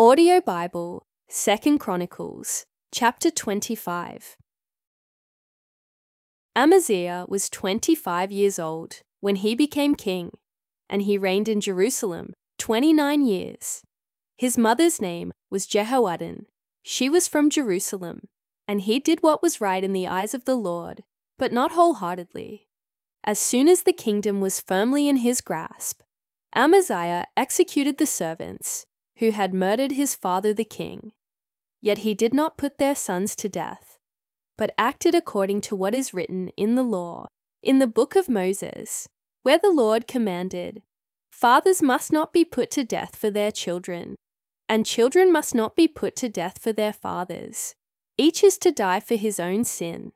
Audio Bible, 2 Chronicles, chapter 25. Amaziah was 25 years old when he became king, and he reigned in Jerusalem 29 years. His mother's name was Jehoaddin. She was from Jerusalem, and he did what was right in the eyes of the Lord, but not wholeheartedly. As soon as the kingdom was firmly in his grasp, Amaziah executed the servants who had murdered his father the king. Yet he did not put their sons to death, but acted according to what is written in the law, in the book of Moses, where the Lord commanded, "Fathers must not be put to death for their children, and children must not be put to death for their fathers. Each is to die for his own sin."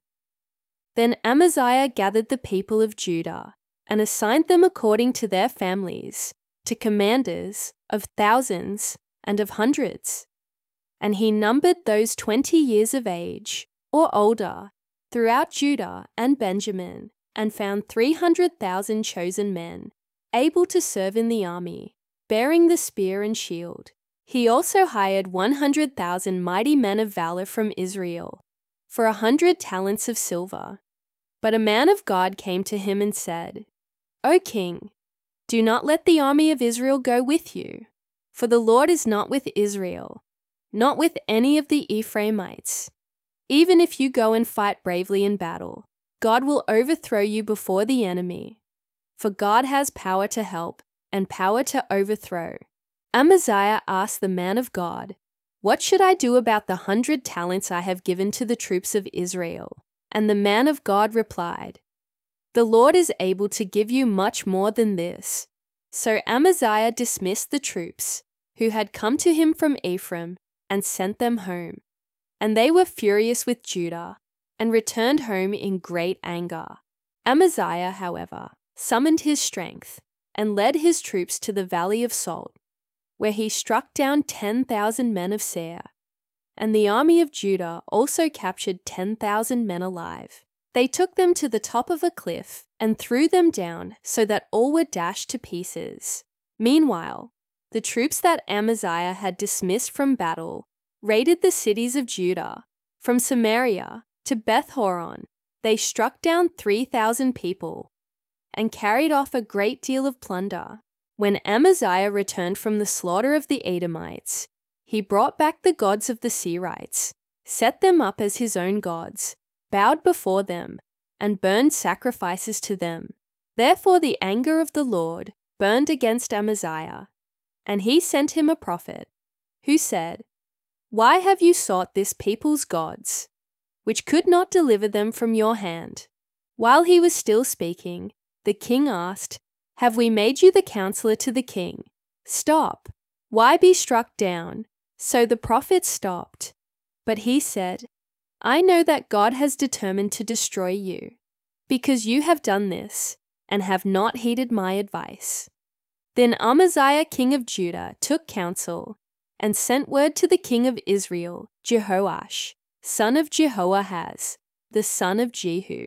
Then Amaziah gathered the people of Judah and assigned them according to their families to commanders of thousands and of hundreds. And he numbered those 20 years of age or older throughout Judah and Benjamin, and found 300,000 chosen men, able to serve in the army, bearing the spear and shield. He also hired 100,000 mighty men of valor from Israel, for 100 talents of silver. But a man of God came to him and said, "O king, do not let the army of Israel go with you, for the Lord is not with Israel, not with any of the Ephraimites. Even if you go and fight bravely in battle, God will overthrow you before the enemy, for God has power to help and power to overthrow." Amaziah asked the man of God, "What should I do about the 100 talents I have given to the troops of Israel?" And the man of God replied, "The Lord is able to give you much more than this." So Amaziah dismissed the troops who had come to him from Ephraim and sent them home. And they were furious with Judah and returned home in great anger. Amaziah, however, summoned his strength and led his troops to the Valley of Salt, where he struck down 10,000 men of Seir. And the army of Judah also captured 10,000 men alive. They took them to the top of a cliff and threw them down so that all were dashed to pieces. Meanwhile, the troops that Amaziah had dismissed from battle raided the cities of Judah. From Samaria to Beth-horon, they struck down 3,000 people and carried off a great deal of plunder. When Amaziah returned from the slaughter of the Edomites, he brought back the gods of the Seirites, set them up as his own gods, bowed before them, and burned sacrifices to them. Therefore the anger of the Lord burned against Amaziah, and he sent him a prophet, who said, "Why have you sought this people's gods, which could not deliver them from your hand?" While he was still speaking, the king asked, "Have we made you the counselor to the king? Stop! Why be struck down?" So the prophet stopped. But he said, "I know that God has determined to destroy you, because you have done this, and have not heeded my advice." Then Amaziah king of Judah took counsel, and sent word to the king of Israel, Jehoash, son of Jehoahaz, the son of Jehu.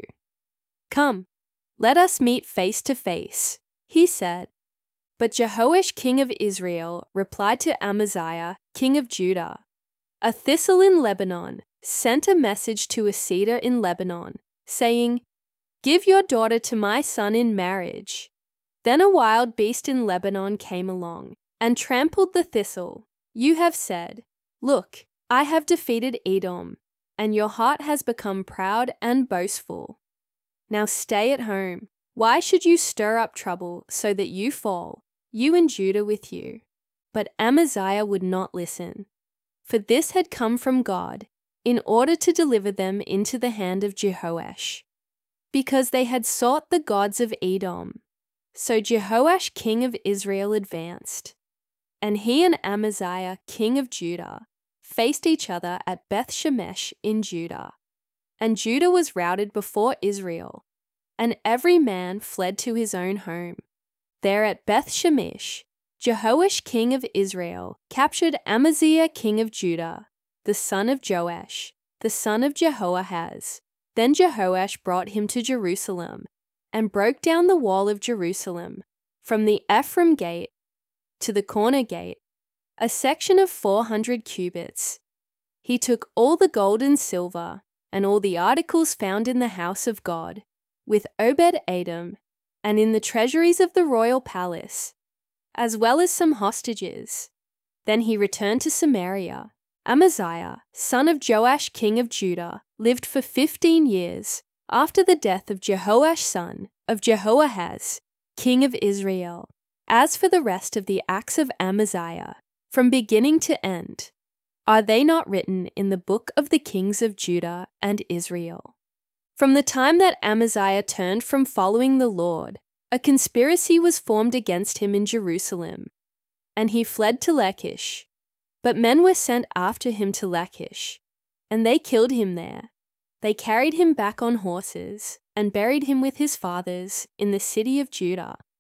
"Come, let us meet face to face," he said. But Jehoash king of Israel replied to Amaziah king of Judah, "A thistle in Lebanon sent a message to a cedar in Lebanon, saying, 'Give your daughter to my son in marriage.' Then a wild beast in Lebanon came along and trampled the thistle. You have said, 'Look, I have defeated Edom,' and your heart has become proud and boastful. Now stay at home. Why should you stir up trouble so that you fall, you and Judah with you?" But Amaziah would not listen, for this had come from God in order to deliver them into the hand of Jehoash, because they had sought the gods of Edom. So Jehoash king of Israel advanced, and he and Amaziah king of Judah faced each other at Beth-shemesh in Judah. And Judah was routed before Israel, and every man fled to his own home. There at Beth-shemesh, Jehoash king of Israel captured Amaziah king of Judah, the son of Joash, the son of Jehoahaz. Then Jehoash brought him to Jerusalem, and broke down the wall of Jerusalem, from the Ephraim gate to the corner gate, a section of 400 cubits. He took all the gold and silver and all the articles found in the house of God, with Obed-Edom, and in the treasuries of the royal palace, as well as some hostages. Then he returned to Samaria. Amaziah, son of Joash king of Judah, lived for 15 years after the death of Jehoash son of Jehoahaz, king of Israel. As for the rest of the acts of Amaziah, from beginning to end, are they not written in the book of the kings of Judah and Israel? From the time that Amaziah turned from following the Lord, a conspiracy was formed against him in Jerusalem, and he fled to Lachish. But men were sent after him to Lachish, and they killed him there. They carried him back on horses and buried him with his fathers in the city of Judah.